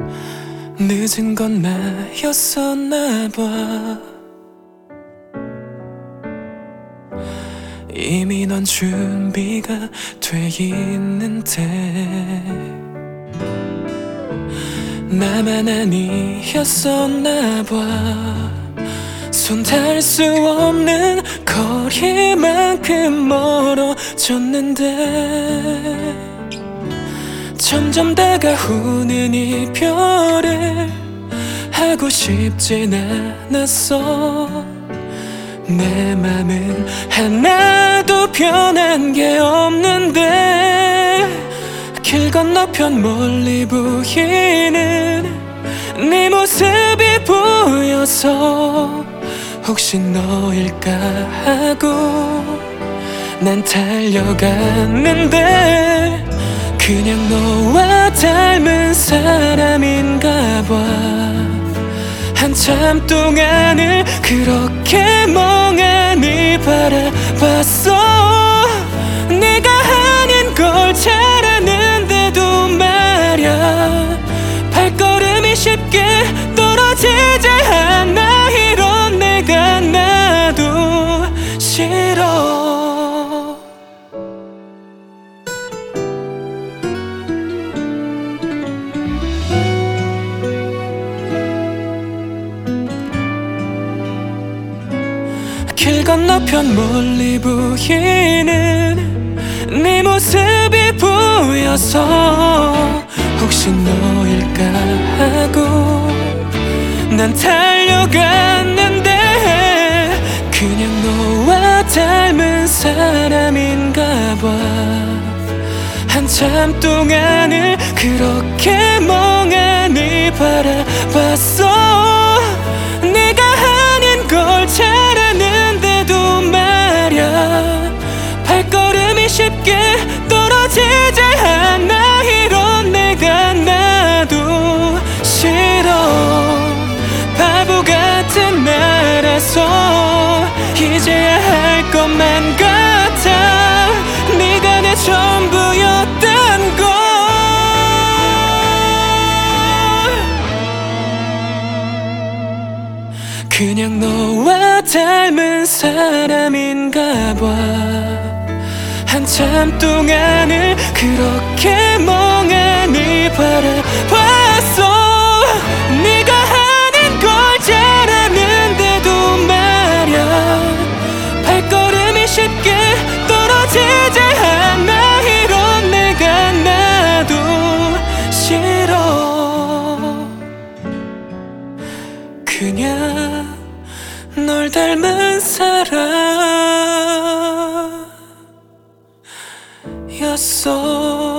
늦은 건 나였었나 봐. 이미 넌 준비가 돼 있는데 나만 아니었었나 봐. 손 닿을 수 없는 거리만큼 멀어졌는데 점점 다가오는 이별을 하고 싶진 않았어. 내 맘은 하나도 변한 게 없는데 길 건너편 멀리 보이는 네 모습이 보여서 혹시 너일까 하고 난 달려갔는데 그냥 너와 닮은 사람인가 봐. 한참 동안을 그렇게 멍하니 바라봤어. 내가 아닌 걸 잘 아는데도 말야 발걸음이 쉽게 떨어지지 않아. 이런 내가 나도 싫어. 길 건너편 멀리 보이는 네 모습이 보여서 혹시 너일까 하고 난 달려갔는데 그냥 너와 닮은 사람인가 봐. 한참 동안을 그렇게 멍하니 바라봤어. 내가 아닌 걸 잘 아는데도 말야 발걸음이 쉽게 떨어지지 않아. 이런 내가 나도 싫어. 바보 같은 나라서 이제야 할 것만 같아. 네가 내 전부였던 걸. 그냥 너와 닮은 사람인가 봐. 한참 동안을 그렇게 멍하니 바라봤어. 네가 아닌 걸 잘 아는데도 말야 발걸음이 쉽게 떨어지지 않아. 이런 내가 나도 싫어. 그냥 널 닮은 사람이었어.